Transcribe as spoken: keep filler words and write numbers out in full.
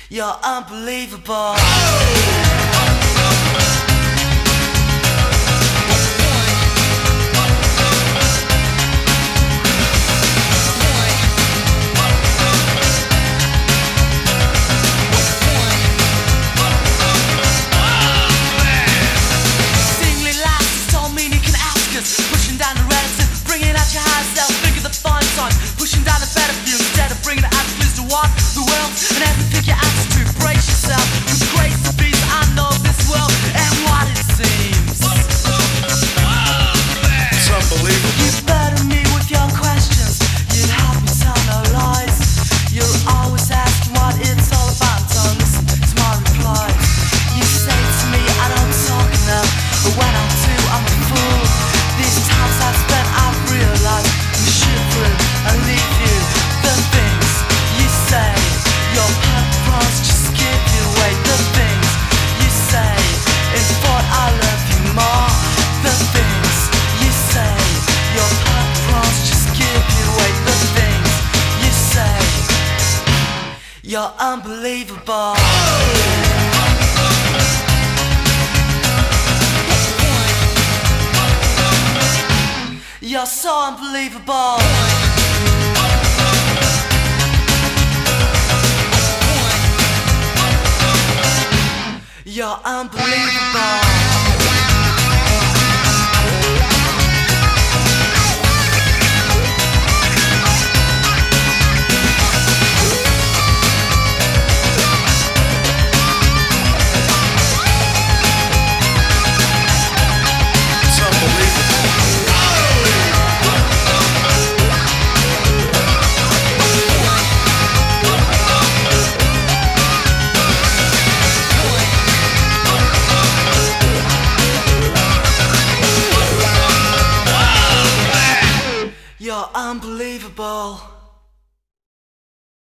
You're unbelievable. Pushing down the relative, bringing out your higher self. Think of the fun times, pushing down the better view instead of bringing it out to what the world and everything you're asked to. Brace yourself with grace to be. I know this world and what it seems. It's unbelievable. You burden me with your questions. You help me tell no lies. You're always asking what it's all about. Don't listen to my replies. You say to me I don't talk enough, but when I do I'm a fool. These times I've spent, I've realized I'm shivering and leave you. The things you say, your purpose just give you away. The things you say, in thought I love you more. The things you say, your purpose just give you away. The things you say, you're unbelievable. You're so unbelievable. You're unbelievable. You're unbelievable.